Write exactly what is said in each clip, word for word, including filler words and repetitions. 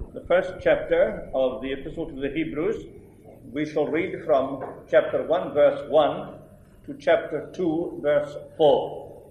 the first chapter of the Epistle to the Hebrews. We shall read from chapter one, verse one, to chapter two, verse four.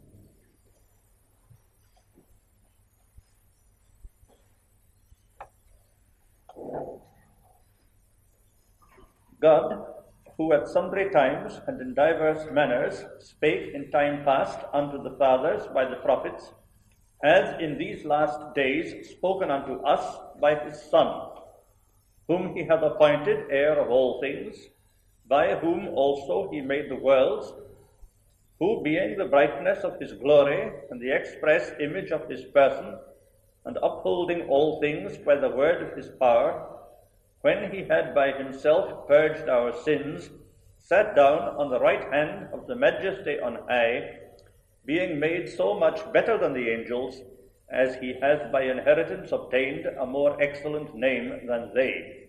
God, who at sundry times and in divers manners spake in time past unto the fathers by the prophets, has in these last days spoken unto us by his Son, whom he hath appointed heir of all things, by whom also he made the worlds, who being the brightness of his glory and the express image of his person, and upholding all things by the word of his power, when he had by himself purged our sins, sat down on the right hand of the majesty on high, being made so much better than the angels, as he hath by inheritance obtained a more excellent name than they.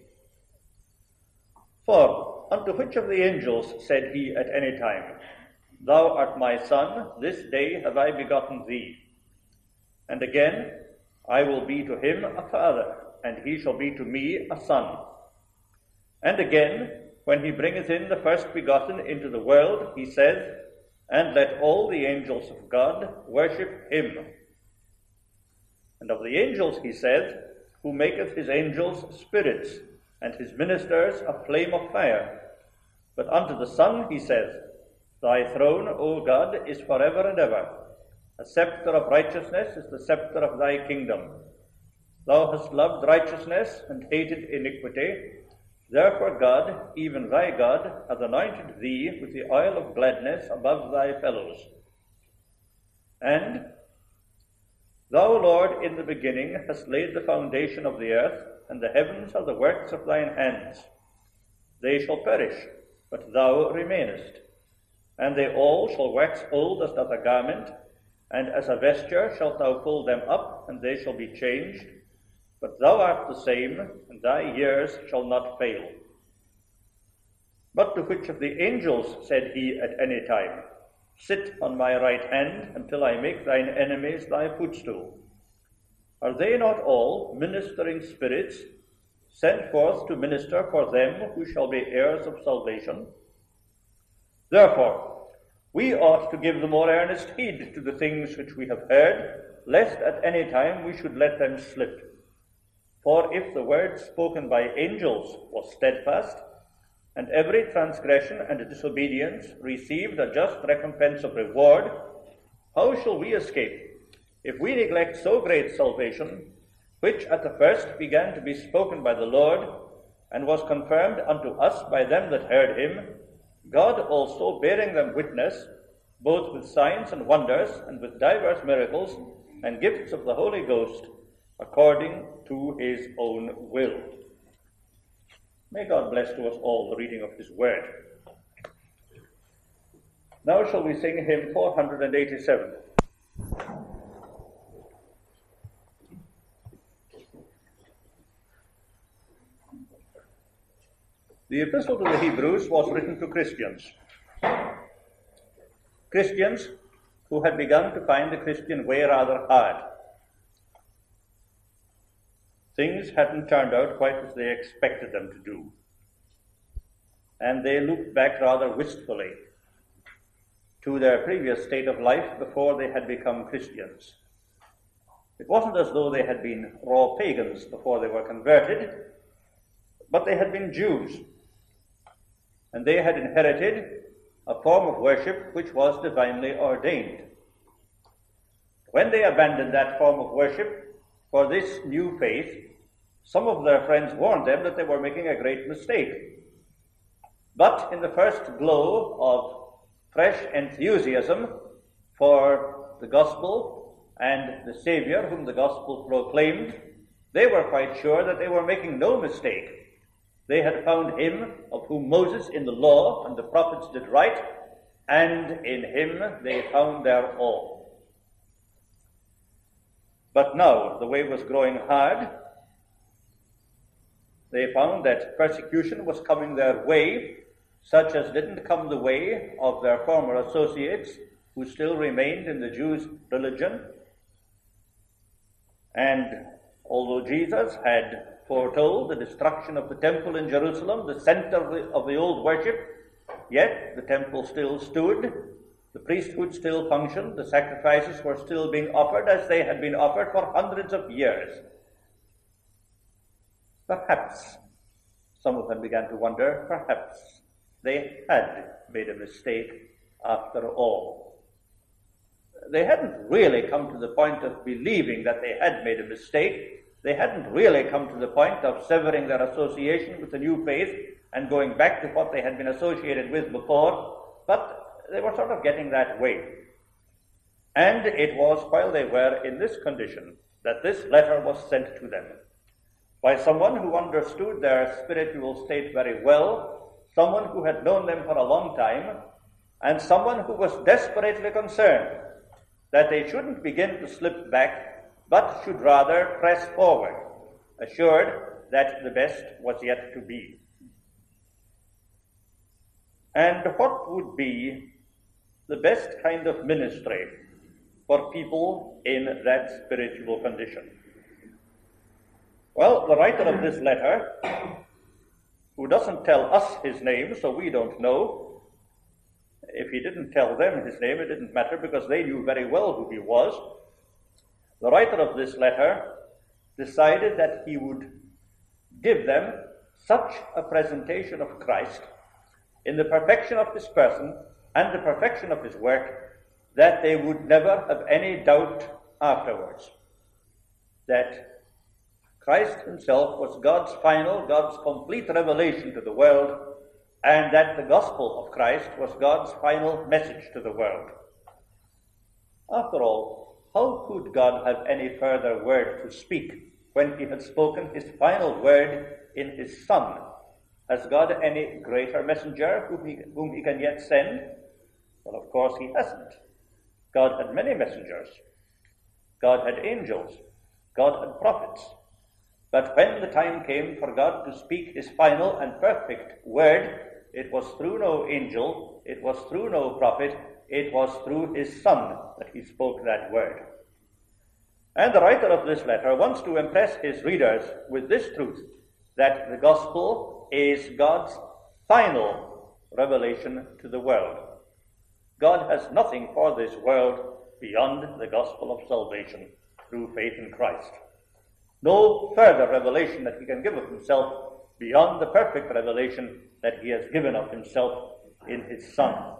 For unto which of the angels said he at any time, Thou art my son, this day have I begotten thee? And again, I will be to him a father, and he shall be to me a son. And again, when he bringeth in the first begotten into the world, he saith, And let all the angels of God worship him. And of the angels he saith, Who maketh his angels spirits, and his ministers a flame of fire. But unto the Son he saith, Thy throne, O God, is forever and ever. A scepter of righteousness is the scepter of thy kingdom. Thou hast loved righteousness and hated iniquity. Therefore God, even thy God, hath anointed thee with the oil of gladness above thy fellows. And thou, Lord, in the beginning hast laid the foundation of the earth, and the heavens are the works of thine hands. They shall perish, but thou remainest. And they all shall wax old as doth a garment, and as a vesture shalt thou fold them up, and they shall be changed. But thou art the same, and thy years shall not fail. But to which of the angels said he at any time, Sit on my right hand, until I make thine enemies thy footstool? Are they not all ministering spirits, sent forth to minister for them who shall be heirs of salvation? Therefore, we ought to give the more earnest heed to the things which we have heard, lest at any time we should let them slip. For if the word spoken by angels was steadfast, and every transgression and disobedience received a just recompense of reward, how shall we escape, if we neglect so great salvation, which at the first began to be spoken by the Lord, and was confirmed unto us by them that heard him, God also bearing them witness, both with signs and wonders, and with divers miracles, and gifts of the Holy Ghost, according to his own will. May God bless to us all the reading of his word. Now shall we sing hymn four hundred eighty-seven. The Epistle to the Hebrews was written to Christians. Christians who had begun to find the Christian way rather hard. Things hadn't turned out quite as they expected them to do. And they looked back rather wistfully to their previous state of life before they had become Christians. It wasn't as though they had been raw pagans before they were converted, but they had been Jews. And they had inherited a form of worship which was divinely ordained. When they abandoned that form of worship for this new faith, some of their friends warned them that they were making a great mistake. But in the first glow of fresh enthusiasm for the gospel and the Savior whom the gospel proclaimed, they were quite sure that they were making no mistake. They had found him of whom Moses in the law and the prophets did write, and in him they found their all. But now the way was growing hard. They found that persecution was coming their way, such as didn't come the way of their former associates who still remained in the Jews' religion. And Although Jesus had foretold the destruction of the temple in Jerusalem, the center of the, of the old worship, yet the temple still stood, the priesthood still functioned, the sacrifices were still being offered as they had been offered for hundreds of years. Perhaps, some of them began to wonder, perhaps they had made a mistake after all. They hadn't really come to the point of believing that they had made a mistake. They hadn't really come to the point of severing their association with the new faith and going back to what they had been associated with before, but they were sort of getting that way. And it was while they were in this condition that this letter was sent to them by someone who understood their spiritual state very well, someone who had known them for a long time, and someone who was desperately concerned that they shouldn't begin to slip back, but should rather press forward, assured that the best was yet to be. And what would be the best kind of ministry for people in that spiritual condition? Well, the writer of this letter, who doesn't tell us his name, so we don't know. If he didn't tell them his name, it didn't matter because they knew very well who he was. The writer of this letter decided that he would give them such a presentation of Christ in the perfection of his person and the perfection of his work that they would never have any doubt afterwards that Christ himself was God's final, God's complete revelation to the world, and that the gospel of Christ was God's final message to the world. After all, how could God have any further word to speak when he had spoken his final word in his Son? Has God any greater messenger whom he, whom he can yet send? Well, of course he hasn't. God had many messengers. God had angels. God had prophets. But when the time came for God to speak his final and perfect word, it was through no angel, it was through no prophet, it was through his Son that he spoke that word. And the writer of this letter wants to impress his readers with this truth, that the gospel is God's final revelation to the world. God has nothing for this world beyond the gospel of salvation through faith in Christ. No further revelation that he can give of himself beyond the perfect revelation that he has given of himself in his Son.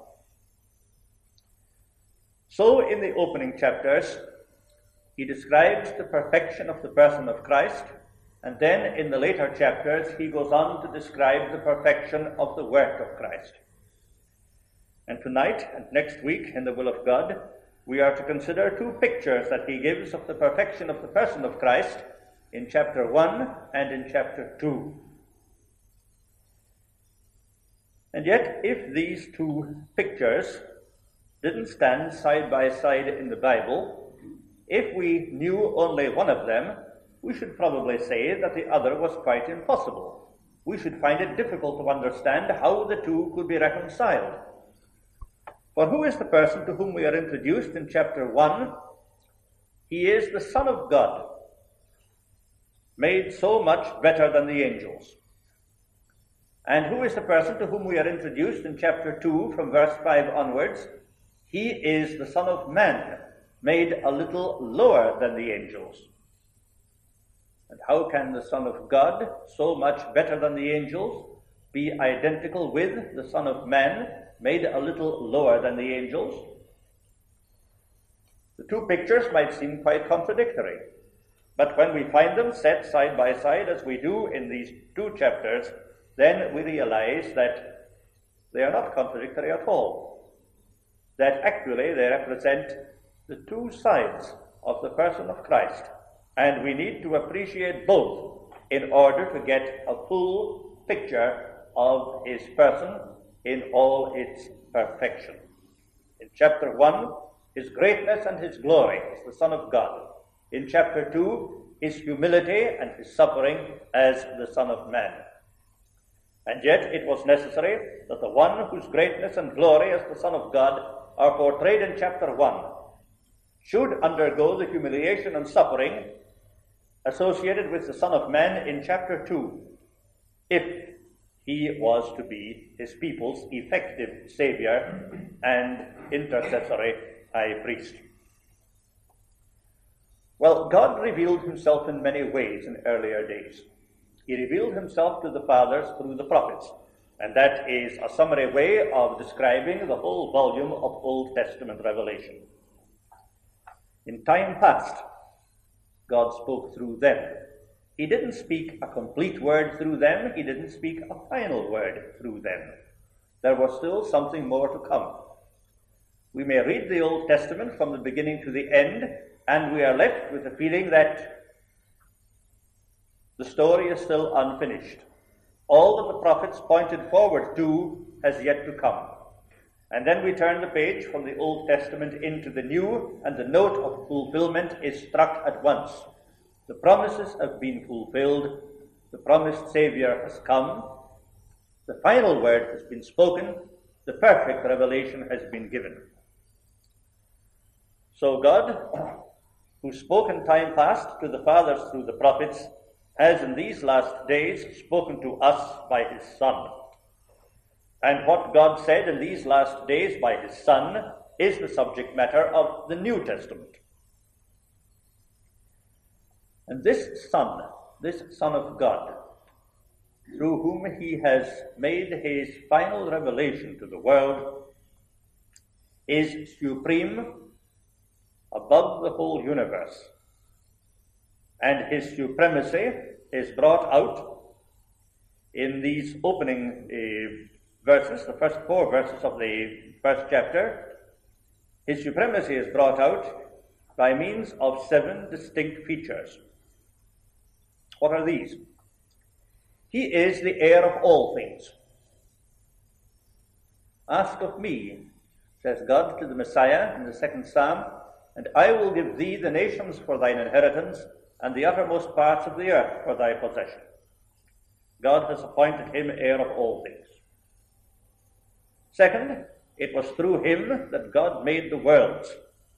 So in the opening chapters, he describes the perfection of the person of Christ, and then in the later chapters, he goes on to describe the perfection of the work of Christ. And tonight and next week, in the will of God, we are to consider two pictures that he gives of the perfection of the person of Christ in chapter one and in chapter two. And yet, if these two pictures didn't stand side by side in the Bible, if we knew only one of them, we should probably say that the other was quite impossible. We should find it difficult to understand how the two could be reconciled. For who is the person to whom we are introduced in chapter one? He is the Son of God, made so much better than the angels. And who is the person to whom we are introduced in chapter two from verse five onwards? He is the Son of Man, made a little lower than the angels. And how can the Son of God, so much better than the angels, be identical with the Son of Man, made a little lower than the angels? The two pictures might seem quite contradictory, but when we find them set side by side, as we do in these two chapters, then we realize that they are not contradictory at all, that actually they represent the two sides of the person of Christ, and we need to appreciate both in order to get a full picture of his person in all its perfection. In chapter one, his greatness and his glory as the Son of God. In chapter two, his humility and his suffering as the Son of Man. And yet it was necessary that the one whose greatness and glory as the Son of God are portrayed in chapter one should undergo the humiliation and suffering associated with the Son of Man in chapter two, if he was to be his people's effective Savior and intercessory high priest. Well, God revealed himself in many ways in earlier days. He revealed himself to the fathers through the prophets, and that is a summary way of describing the whole volume of Old Testament revelation. In time past, God spoke through them. He didn't speak a complete word through them. He didn't speak a final word through them. There was still something more to come. We may read the Old Testament from the beginning to the end, and we are left with the feeling that the story is still unfinished. All that the prophets pointed forward to has yet to come. And then we turn the page from the Old Testament into the New, and the note of fulfillment is struck at once. The promises have been fulfilled. The promised Savior has come. The final word has been spoken. The perfect revelation has been given. So God, who spoke in time past to the fathers through the prophets, has in these last days spoken to us by his Son. And what God said in these last days by his Son is the subject matter of the New Testament. And this Son, this Son of God, through whom he has made his final revelation to the world, is supreme above the whole universe. And his supremacy is brought out in these opening uh, verses, the first four verses of the first chapter. His supremacy is brought out by means of seven distinct features. What are these? He is the heir of all things. Ask of me, says God to the Messiah in the second Psalm, and I will give thee the nations for thine inheritance, and the uttermost parts of the earth for thy possession. God has appointed him heir of all things. Second, it was through him that God made the worlds.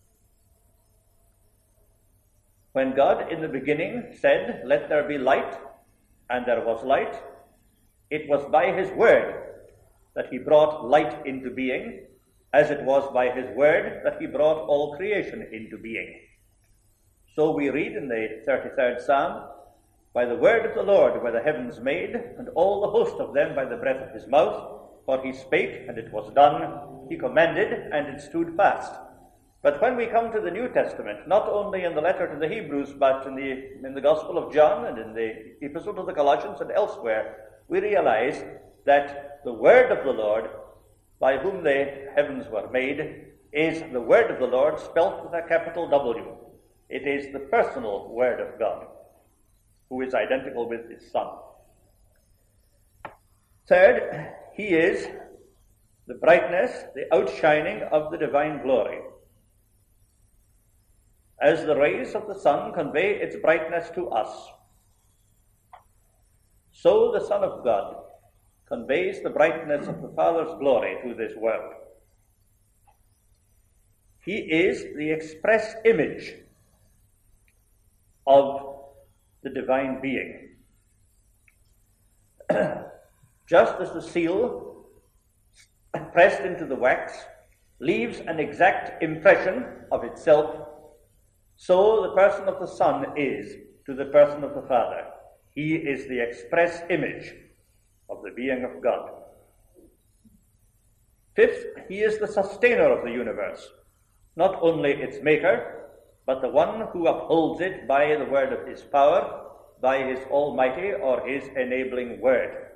When God in the beginning said, "Let there be light," and there was light, it was by his word that he brought light into being, as it was by his word that he brought all creation into being. So we read in the thirty-third Psalm, "By the word of the Lord were the heavens made, and all the host of them by the breath of his mouth. For he spake, and it was done. He commanded, and it stood fast." But when we come to the New Testament, not only in the letter to the Hebrews, but in the, in the Gospel of John and in the Epistle to the Colossians and elsewhere, we realize that the word of the Lord, by whom the heavens were made, is the word of the Lord spelt with a capital W. It is the personal word of God, who is identical with his Son. Third, he is the brightness, the outshining of the divine glory. As the rays of the sun convey its brightness to us, so the Son of God conveys the brightness of the Father's glory to this world. He is the express image of the divine being. Just as the seal pressed into the wax leaves an exact impression of itself, so the person of the Son is to the person of the Father. He is the express image of the being of God. Fifth, he is the sustainer of the universe, not only its maker, but the one who upholds it by the word of his power, by his almighty or his enabling word.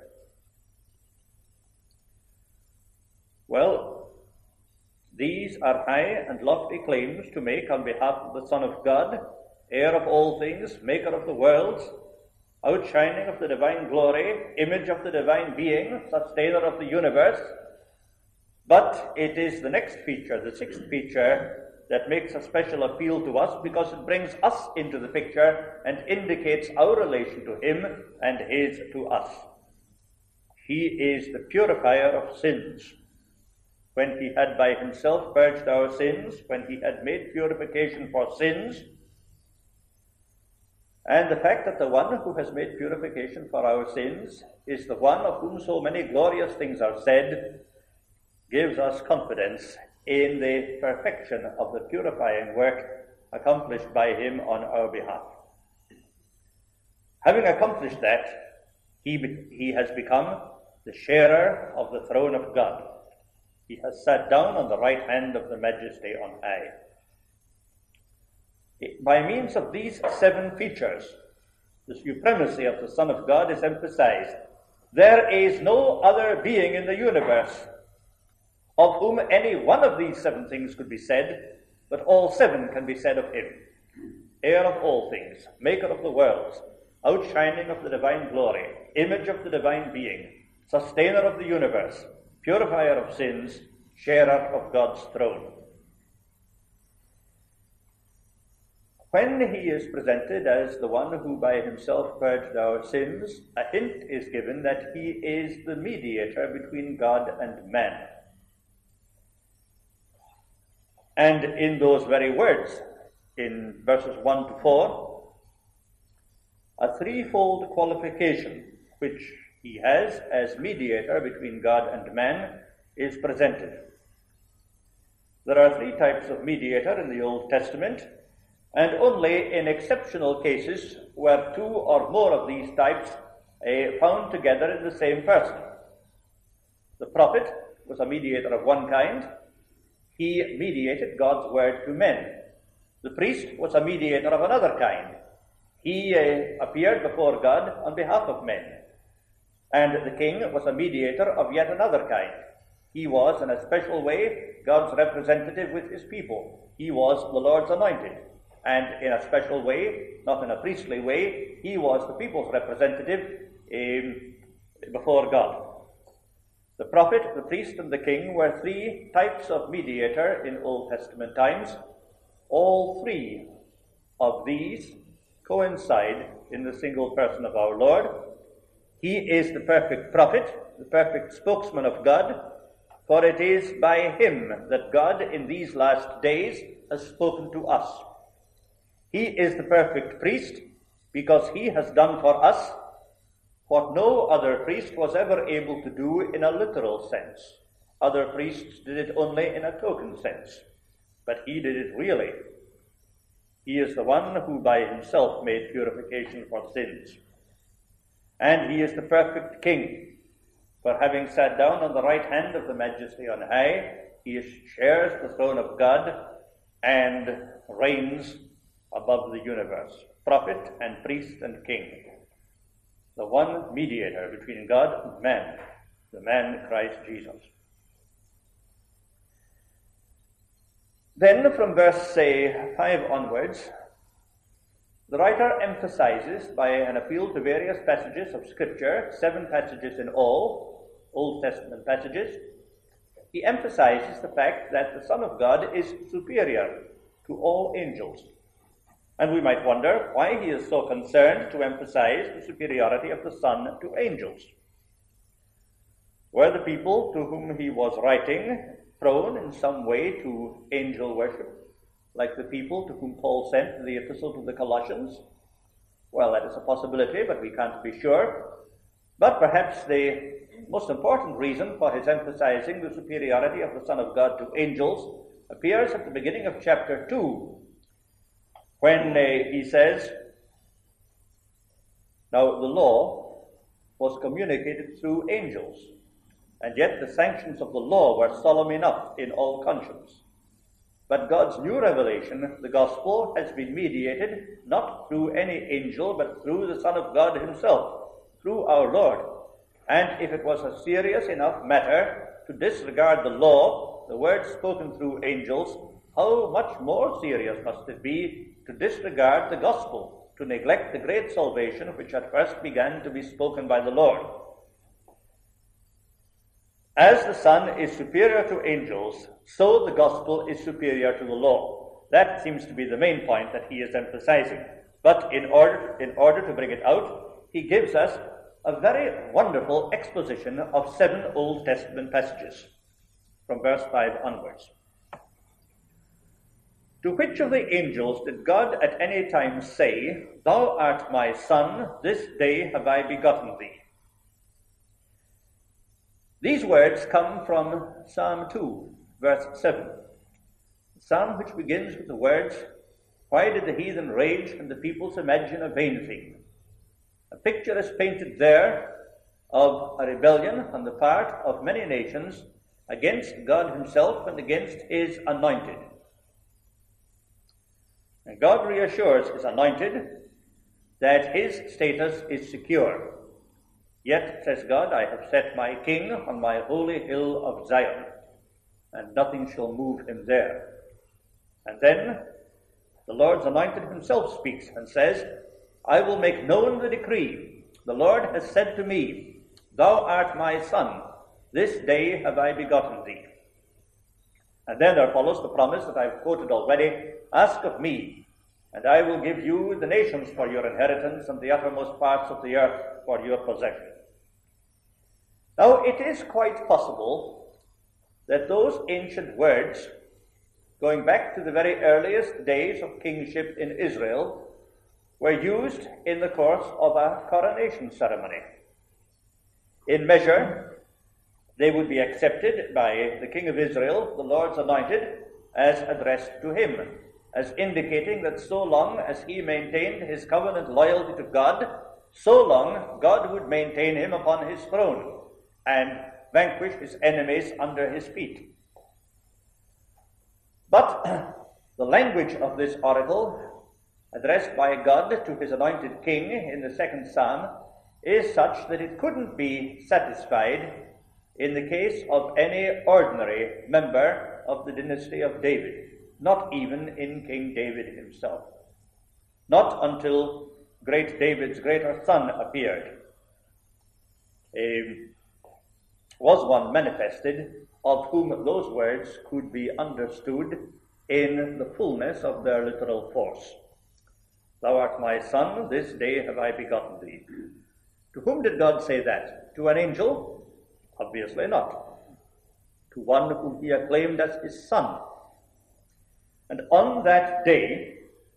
Well, these are high and lofty claims to make on behalf of the Son of God, heir of all things, maker of the worlds, outshining of the divine glory, image of the divine being, sustainer of the universe. But it is the next feature, the sixth feature, that makes a special appeal to us, because it brings us into the picture and indicates our relation to him and his to us. He is the purifier of sins. When he had by himself purged our sins, when he had made purification for sins, And the fact that the one who has made purification for our sins is the one of whom so many glorious things are said gives us confidence in the perfection of the purifying work accomplished by him on our behalf. Having accomplished that, he, he has become the sharer of the throne of God. He has sat down on the right hand of the Majesty on high. By means of these seven features, the supremacy of the Son of God is emphasized. There is no other being in the universe of whom any one of these seven things could be said, but all seven can be said of him. Heir of all things, maker of the worlds, outshining of the divine glory, image of the divine being, sustainer of the universe, purifier of sins, sharer of God's throne. When he is presented as the one who by himself purged our sins, a hint is given that he is the mediator between God and man. And in those very words, in verses one to four, a threefold qualification which he has as mediator between God and man is presented. There are three types of mediator in the Old Testament, and only in exceptional cases were two or more of these types uh, found together in the same person. The prophet was a mediator of one kind. He mediated God's word to men. The priest was a mediator of another kind. He uh, appeared before God on behalf of men. And the king was a mediator of yet another kind. He was, in a special way, God's representative with his people. He was the Lord's anointed. And in a special way, not in a priestly way, he was the people's representative um, before God. The prophet, the priest, and the king were three types of mediator in Old Testament times. All three of these coincide in the single person of our Lord. He is the perfect prophet, the perfect spokesman of God, for it is by him that God in these last days has spoken to us. He is the perfect priest because he has done for us what no other priest was ever able to do in a literal sense. Other priests did it only in a token sense, but he did it really. He is the one who by himself made purification for sins. And he is the perfect king, for having sat down on the right hand of the Majesty on high, he shares the throne of God and reigns above the universe, prophet and priest and king, the one mediator between God and man, the man Christ Jesus. Then from verse, say, five onwards, the writer emphasizes by an appeal to various passages of Scripture, seven passages in all, Old Testament passages, he emphasizes the fact that the Son of God is superior to all angels. And we might wonder why he is so concerned to emphasize the superiority of the Son to angels. Were the people to whom he was writing prone in some way to angel worship, like the people to whom Paul sent the epistle to the Colossians? Well, that is a possibility, but we can't be sure. But perhaps the most important reason for his emphasizing the superiority of the Son of God to angels appears at the beginning of chapter two, when uh, he says, now the law was communicated through angels, and yet the sanctions of the law were solemn enough in all conscience. But God's new revelation, the gospel, has been mediated not through any angel, but through the Son of God himself, through our Lord. And if it was a serious enough matter to disregard the law, the words spoken through angels, how much more serious must it be to disregard the gospel, to neglect the great salvation which at first began to be spoken by the Lord. As the Son is superior to angels, so the gospel is superior to the law. That seems to be the main point that he is emphasizing. But in order, in order to bring it out, he gives us a very wonderful exposition of seven Old Testament passages from verse five onwards. To which of the angels did God at any time say, Thou art my son, this day have I begotten thee? These words come from Psalm two, verse seven. A psalm which begins with the words, Why did the heathen rage and the peoples imagine a vain thing? A picture is painted there of a rebellion on the part of many nations against God himself and against his anointed. And God reassures his anointed that his status is secure. Yet, says God, I have set my king on my holy hill of Zion, and nothing shall move him there. And then the Lord's anointed himself speaks and says, I will make known the decree. The Lord has said to me, Thou art my son, this day have I begotten thee. And then there follows the promise that I've quoted already, Ask of me, and I will give you the nations for your inheritance and the uttermost parts of the earth for your possession. Now, it is quite possible that those ancient words, going back to the very earliest days of kingship in Israel, were used in the course of a coronation ceremony. In measure, they would be accepted by the king of Israel, the Lord's anointed, as addressed to him, as indicating that so long as he maintained his covenant loyalty to God, so long God would maintain him upon his throne and vanquish his enemies under his feet. But the language of this oracle, addressed by God to his anointed king in the second psalm, is such that it couldn't be satisfied in the case of any ordinary member of the dynasty of David, not even in King David himself. Not until great David's greater son appeared um, was one manifested of whom those words could be understood in the fullness of their literal force. Thou art my son, this day have I begotten thee. To whom did God say that? To an angel? Obviously not. To one whom he acclaimed as his son. And on that day,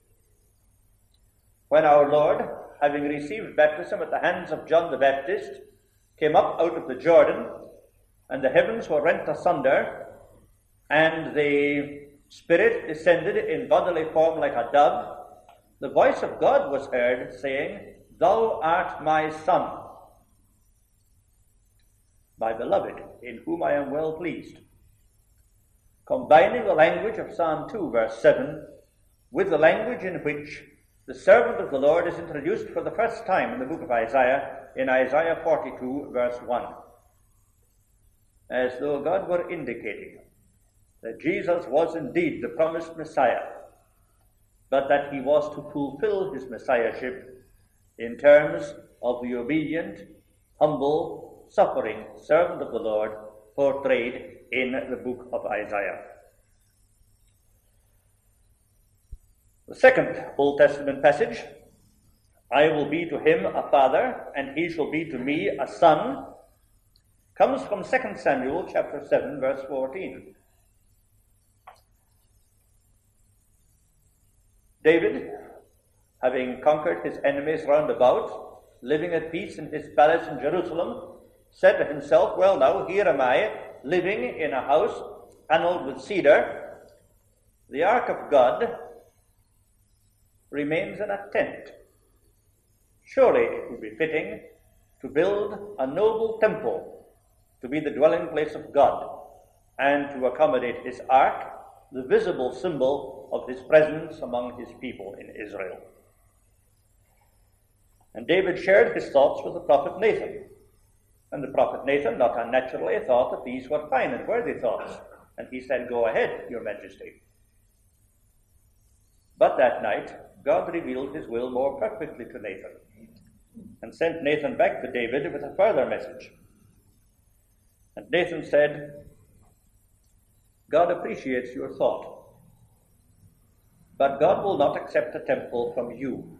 when our Lord, having received baptism at the hands of John the Baptist, came up out of the Jordan, and the heavens were rent asunder, and the Spirit descended in bodily form like a dove, the voice of God was heard, saying, Thou art my son, my beloved, in whom I am well pleased. Combining the language of Psalm two, verse seven, with the language in which the servant of the Lord is introduced for the first time in the book of Isaiah, in Isaiah forty-two, verse one. As though God were indicating that Jesus was indeed the promised Messiah, but that he was to fulfill his messiahship in terms of the obedient, humble, suffering servant of the Lord portrayed in the book of Isaiah. The second Old Testament passage, I will be to him a father, and he shall be to me a son, comes from Second Samuel chapter seven, verse fourteen. David, having conquered his enemies round about, living at peace in his palace in Jerusalem, said to himself, Well now, here am I, living in a house panelled with cedar. The ark of God remains in a tent. Surely it would be fitting to build a noble temple to be the dwelling place of God, and to accommodate his ark, the visible symbol of his presence among his people in Israel. And David shared his thoughts with the prophet Nathan. And the prophet Nathan, not unnaturally, thought that these were fine and worthy thoughts. And he said, Go ahead, your majesty. But that night, God revealed his will more perfectly to Nathan, and sent Nathan back to David with a further message. And Nathan said, God appreciates your thought, but God will not accept a temple from you.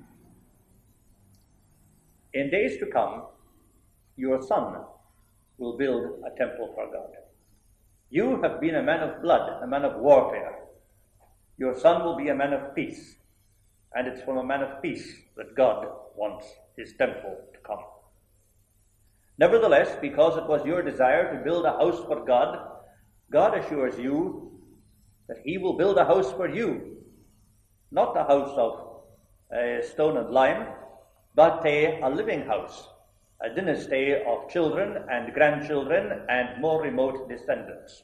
In days to come, your son will build a temple for God. You have been a man of blood, a man of warfare. Your son will be a man of peace, and it's from a man of peace that God wants his temple to come. Nevertheless, because it was your desire to build a house for God, God assures you that he will build a house for you, not a house of uh, stone and lime, but a, a living house, a dynasty of children and grandchildren and more remote descendants.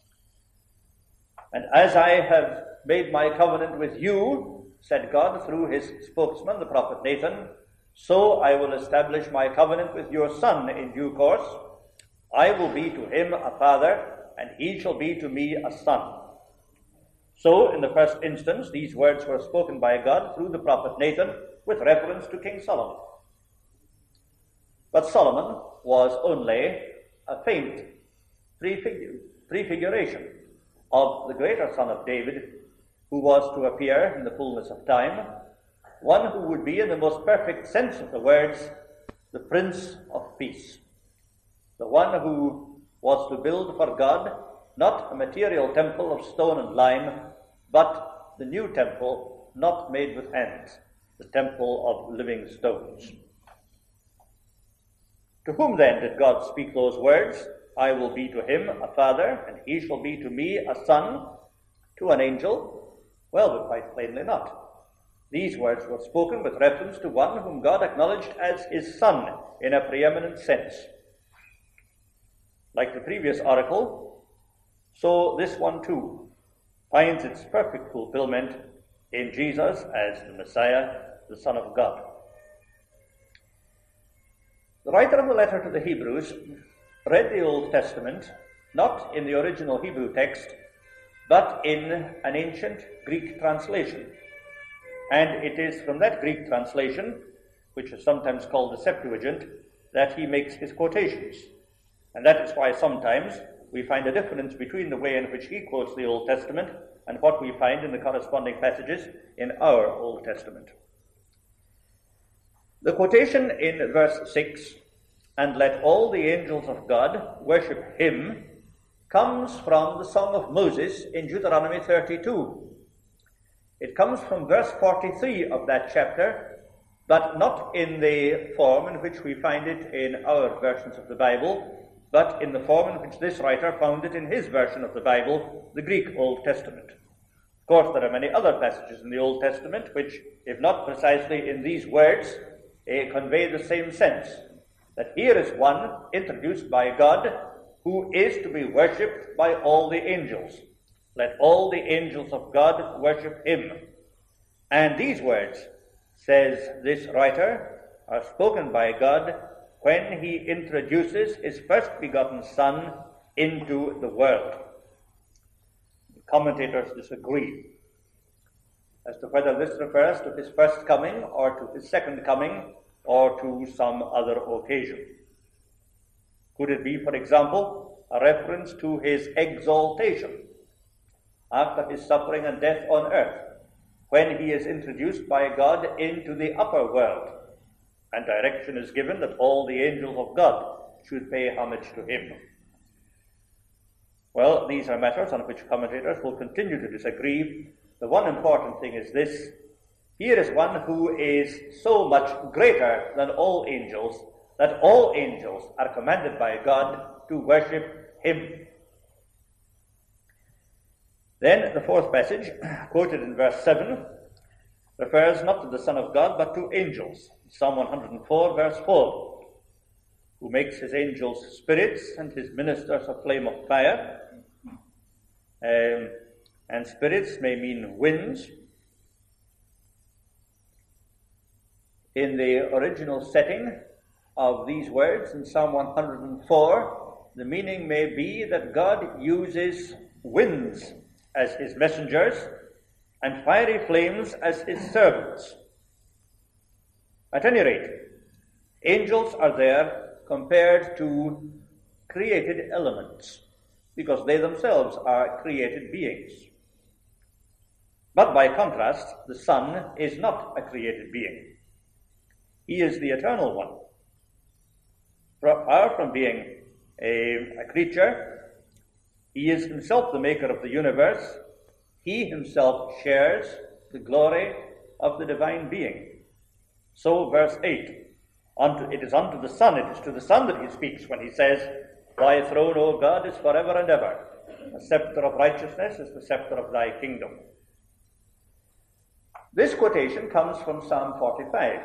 And as I have made my covenant with you, said God through his spokesman, the prophet Nathan, so I will establish my covenant with your son in due course. I will be to him a father, and he shall be to me a son. So, in the first instance, these words were spoken by God through the prophet Nathan with reference to King Solomon. But Solomon was only a faint prefigure, prefiguration of the greater son of David, who was to appear in the fullness of time, one who would be, in the most perfect sense of the words, the Prince of Peace, the one who was to build for God not a material temple of stone and lime, but the new temple not made with hands, the temple of living stones. To whom then did God speak those words? I will be to him a father, and he shall be to me a son. To an angel? Well, but quite plainly not. These words were spoken with reference to one whom God acknowledged as his son in a preeminent sense. Like the previous oracle, so this one too finds its perfect fulfillment in Jesus as the Messiah, the Son of God. The writer of the letter to the Hebrews read the Old Testament not in the original Hebrew text, but in an ancient Greek translation. And it is from that Greek translation, which is sometimes called the Septuagint, that he makes his quotations. And that is why sometimes we find a difference between the way in which he quotes the Old Testament and what we find in the corresponding passages in our Old Testament. The quotation in verse six, and let all the angels of God worship him, comes from the Song of Moses in Deuteronomy thirty-two. It comes from verse forty-three of that chapter, but not in the form in which we find it in our versions of the Bible, but in the form in which this writer found it in his version of the Bible, the Greek Old Testament. Of course, there are many other passages in the Old Testament which, if not precisely in these words, eh, convey the same sense, that here is one introduced by God who is to be worshipped by all the angels. Let all the angels of God worship him. And these words, says this writer, are spoken by God when he introduces his first begotten Son into the world. Commentators disagree as to whether this refers to his first coming or to his second coming or to some other occasion. Could it be, for example, a reference to his exaltation after his suffering and death on earth, when he is introduced by God into the upper world, and direction is given that all the angels of God should pay homage to him? Well, these are matters on which commentators will continue to disagree. The one important thing is this: here is one who is so much greater than all angels that all angels are commanded by God to worship him. Then the fourth passage, quoted in verse seven, refers not to the Son of God, but to angels. Psalm one hundred four, verse four, who makes his angels spirits and his ministers a flame of fire. Um, and spirits may mean winds. In the original setting of these words in Psalm one hundred four, the meaning may be that God uses winds as his messengers and fiery flames as his servants. At any rate, angels are there compared to created elements, because they themselves are created beings. But by contrast, the Son is not a created being. He is the eternal one. Far from being a, a creature, he is himself the maker of the universe, he himself shares the glory of the divine being. So, verse eight, unto, it is unto the Son, it is to the Son that he speaks when he says, Thy throne, O God, is forever and ever. The scepter of righteousness is the scepter of thy kingdom. This quotation comes from Psalm forty-five.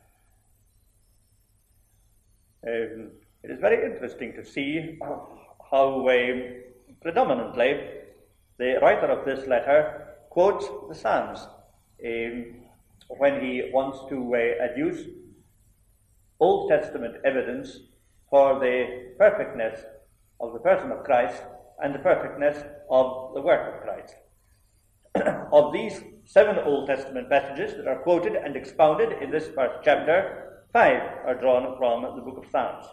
Um, it is very interesting to see how uh, predominantly the writer of this letter quotes the Psalms um, when he wants to uh, adduce Old Testament evidence for the perfectness of the person of Christ and the perfectness of the work of Christ. Of these seven Old Testament passages that are quoted and expounded in this first chapter, five are drawn from the book of Psalms.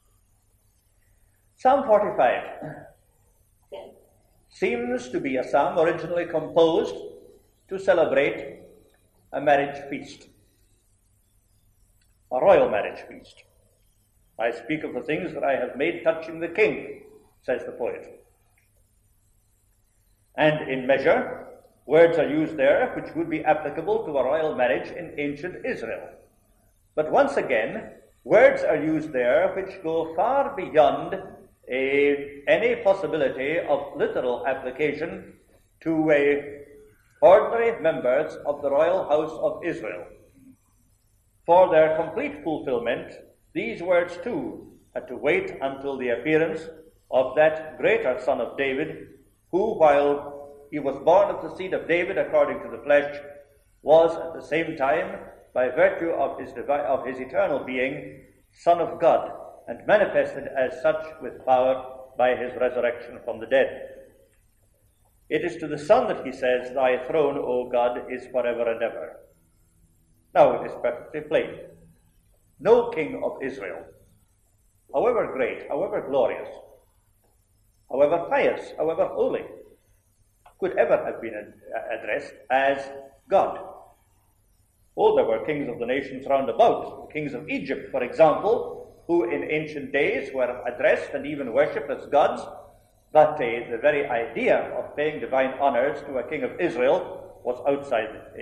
Psalm forty-five seems to be a psalm originally composed to celebrate a marriage feast, a royal marriage feast. I speak of the things that I have made touching the king, says the poet. And in measure, words are used there which would be applicable to a royal marriage in ancient Israel. But once again, words are used there which go far beyond a, any possibility of literal application to a ordinary members of the royal house of Israel. For their complete fulfillment, these words too had to wait until the appearance of that greater son of David, who, while he was born of the seed of David according to the flesh, was at the same time, by virtue of his, divi- of his eternal being, Son of God, and manifested as such with power by his resurrection from the dead. It is to the Son that he says, Thy throne, O God, is forever and ever. Now it is perfectly plain. No king of Israel, however great, however glorious, however pious, however holy, could ever have been ad- addressed as God. Oh, there were kings of the nations round about, the kings of Egypt, for example, who in ancient days were addressed and even worshipped as gods, but uh, the very idea of paying divine honors to a king of Israel was outside uh,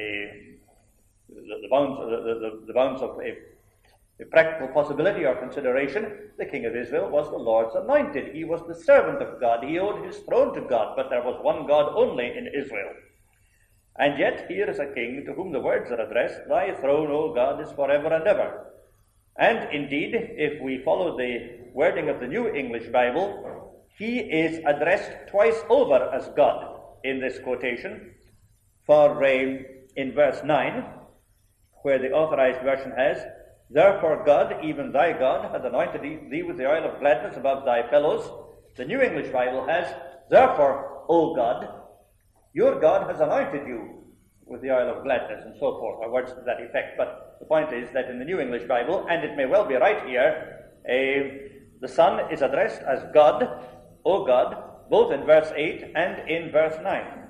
the, the, bounds, the, the, the bounds of a, a practical possibility or consideration. The king of Israel was the Lord's anointed. He was the servant of God. He owed his throne to God, but there was one God only in Israel. And yet here is a king to whom the words are addressed, Thy throne, O God, is forever and ever. And indeed, if we follow the wording of the New English Bible, he is addressed twice over as God in this quotation. For uh, in verse nine, where the Authorized Version has, Therefore God, even thy God, hath anointed thee with the oil of gladness above thy fellows. The New English Bible has, Therefore, O God, your God has anointed you with the oil of gladness, and so forth, or words to that effect. But the point is that in the New English Bible, and it may well be right here, uh, the Son is addressed as God, O God, both in verse eight and in verse nine.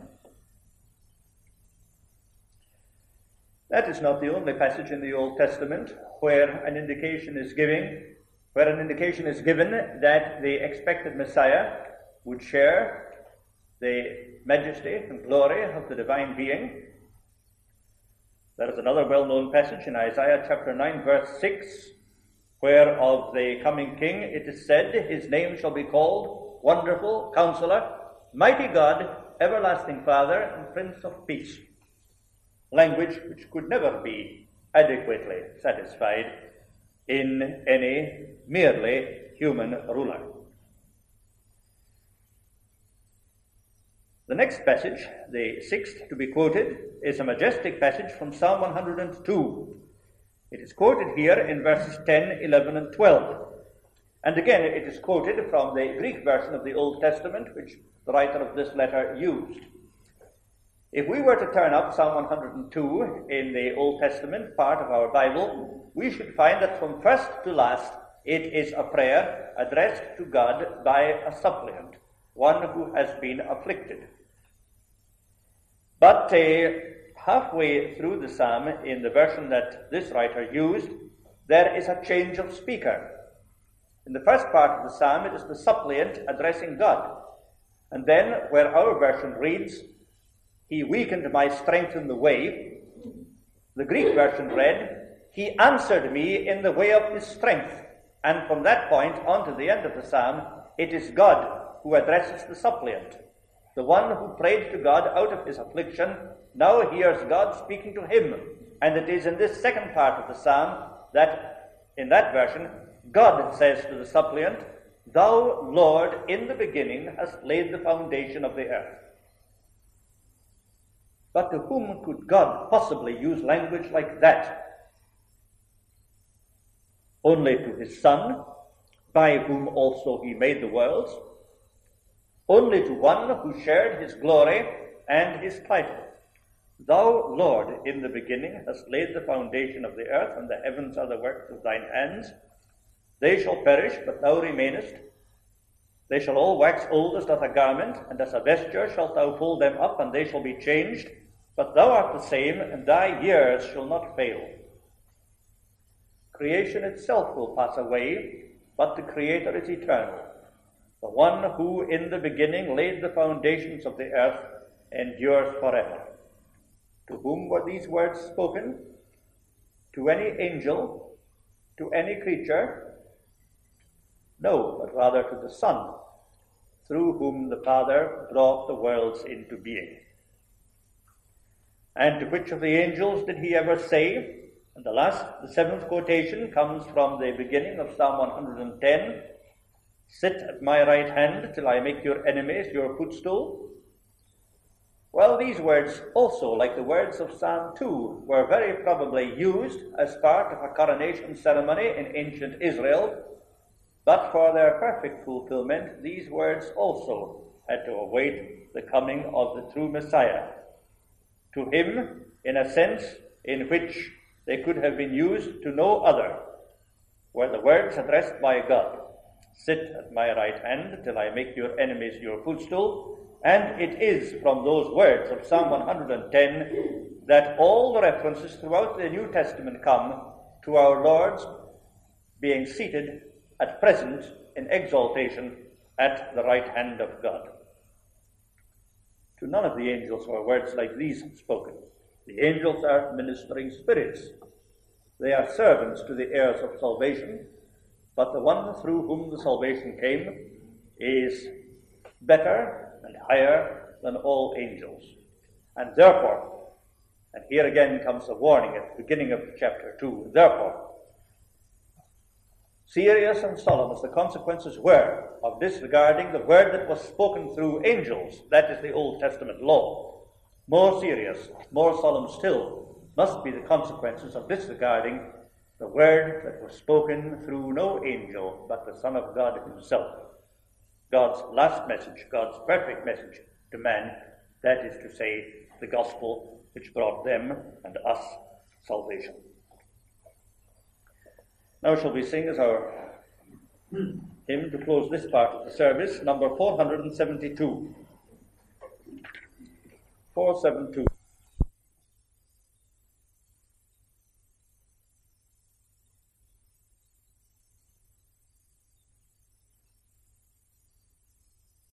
That is not the only passage in the Old Testament where an indication is giving, where an indication is given that the expected Messiah would share the majesty and glory of the divine being. There is another well-known passage in Isaiah chapter nine, verse six, where of the coming king it is said, His name shall be called Wonderful Counselor, Mighty God, Everlasting Father, and Prince of Peace. Language which could never be adequately satisfied in any merely human ruler. The next passage, the sixth to be quoted, is a majestic passage from Psalm one hundred two. It is quoted here in verses ten, eleven, and twelve. And again, it is quoted from the Greek version of the Old Testament, which the writer of this letter used. If we were to turn up Psalm one hundred two in the Old Testament part of our Bible, we should find that from first to last, it is a prayer addressed to God by a suppliant, one who has been afflicted. But uh, halfway through the psalm, in the version that this writer used, there is a change of speaker. In the first part of the psalm, it is the suppliant addressing God. And then, where our version reads, He weakened my strength in the way. The Greek version read, he answered me in the way of his strength. And from that point on to the end of the psalm, it is God who addresses the suppliant. The one who prayed to God out of his affliction now hears God speaking to him. And it is in this second part of the psalm that, in that version, God says to the suppliant, Thou, Lord, in the beginning hast laid the foundation of the earth. But to whom could God possibly use language like that? Only to his Son, by whom also he made the worlds. Only to one who shared his glory and his title. Thou, Lord, in the beginning hast laid the foundation of the earth, and the heavens are the works of thine hands. They shall perish, but thou remainest. They shall all wax old as doth a garment, and as a vesture shalt thou fold them up, and they shall be changed. But thou art the same, and thy years shall not fail. Creation itself will pass away, but the Creator is eternal. The one who in the beginning laid the foundations of the earth endures forever. To whom were these words spoken? To any angel? To any creature? No, but rather to the Son, through whom the Father brought the worlds into being. And to which of the angels did he ever say? And the last, the seventh quotation comes from the beginning of Psalm one hundred ten. Sit at my right hand till I make your enemies your footstool. Well, these words also, like the words of Psalm two, were very probably used as part of a coronation ceremony in ancient Israel, but for their perfect fulfillment, these words also had to await the coming of the true Messiah. To him, in a sense in which they could have been used to no other, were the words addressed by God. Sit at my right hand till I make your enemies your footstool. And it is from those words of Psalm one hundred ten that all the references throughout the New Testament come to our Lord's being seated at present in exaltation at the right hand of God. To none of the angels were words like these spoken. The angels are ministering spirits. They are servants to the heirs of salvation, but the one through whom the salvation came is better and higher than all angels. And therefore, and here again comes the warning at the beginning of chapter two, therefore, serious and solemn as the consequences were of disregarding the word that was spoken through angels, that is the Old Testament law, more serious, more solemn still, must be the consequences of disregarding the word that was spoken through no angel but the Son of God himself. God's last message, God's perfect message to man, that is to say, the gospel which brought them and us salvation. Now shall we sing as our hymn to close this part of the service, number four hundred seventy-two. four seventy-two.